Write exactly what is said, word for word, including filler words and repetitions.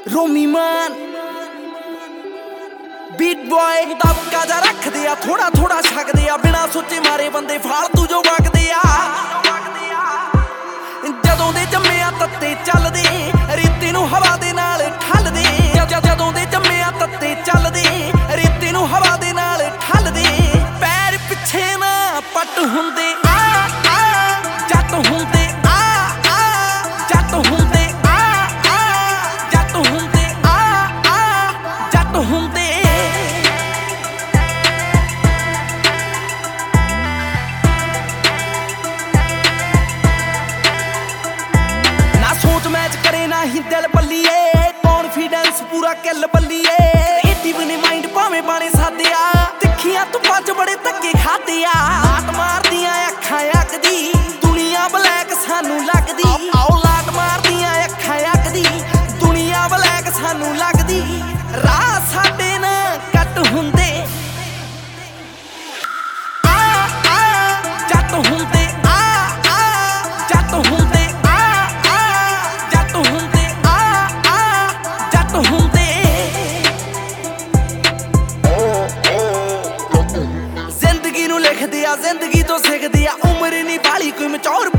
रोमी मान beat boy दबका जा रखदे आ थोड़ा थोड़ा छकदे आ बिना सोचे मारे बंदे फालतू जो वगदे आ जदों दे जम्मे आ तत्ते चलदे रीती नूं हवा दे नाल ठलदे जदों दे जम्मे आ तत्ते चलदे रीती नूं हवा दे नाल ठलदे पैर पिछे ना पट हुंदे आ आ जट हुंदे आ आ जट हुंदे आ आ जट हुंदे आ आ जट हुंदे सोच मैच करे ना ही दिल बल्लीए कॉन्फिडेंस पूरा किल बल्लीए क्रिएटिव ने माइंड भावे बाने सादे आ तिखियां तू पंज बड़े धक्के खादे आ लाट मारदियां अखां अकदी दुनिया ब्लैक सानू लगदी आओ लाट मारदियां अखां अकदी दुनिया ब्लैक सानू लगदी राह साडे ना कट हुंदे आ आ जट हुंदे आ आ जट हुंदे जिंदगी नूं लिखदे आ जिंदगी तो सिखदे आ उम्र नहीं बाली कोई मचौर